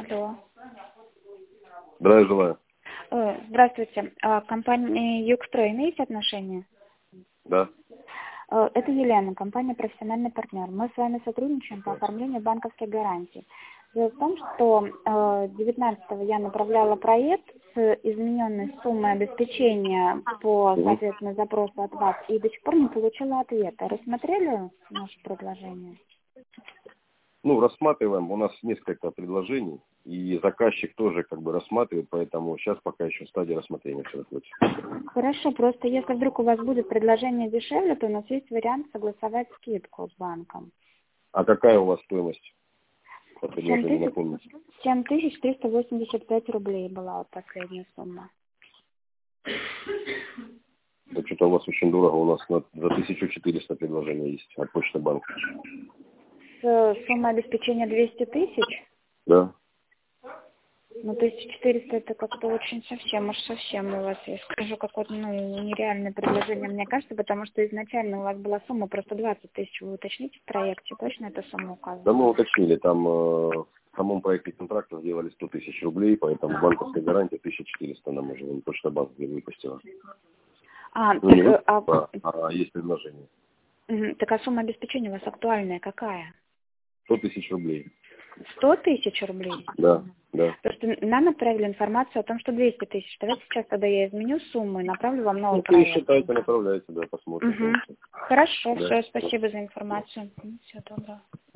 Алло. Здравия желаю. Здравствуйте. Компания Югстрой имеете отношение? Да. Это Елена, компания «Профессиональный партнер». Мы с вами сотрудничаем по оформлению банковских гарантий. Дело в том, что 19-го я направляла проект с измененной суммой обеспечения по, соответственно, запросу от вас и до сих пор не получила ответа. Рассмотрели наше предложение? Рассматриваем. У нас несколько предложений, и заказчик тоже рассматривает, поэтому сейчас пока еще в стадии рассмотрения все находится. Хорошо, просто если вдруг у вас будет предложение дешевле, то у нас есть вариант согласовать скидку с банком. А какая у вас стоимость по предложению, напомните? 7385 рублей была вот последняя сумма. Да что-то у вас очень дорого, у нас за 1400 предложений есть от Почты банка. Сумма обеспечения 200 тысяч? Да. 1400 это как-то очень совсем у вас, я скажу, какое-то нереальное предложение, мне кажется, потому что изначально у вас была сумма просто 20 тысяч. Вы уточните в проекте, точно эта сумма указана? Да, мы уточнили, там в самом проекте контракта сделали 100 тысяч рублей, поэтому банковская гарантия 1400 нам уже Почта банк выпустила. Есть предложение. Так а сумма обеспечения у вас актуальная какая? 100 тысяч рублей. 100 тысяч рублей? Да, да. Просто нам отправили информацию о том, что 200 тысяч. Давайте сейчас тогда я изменю сумму и направлю вам новый проект. Считайте, направляйте, да, посмотрим. Хорошо, Да. все, спасибо за информацию. Всего доброго.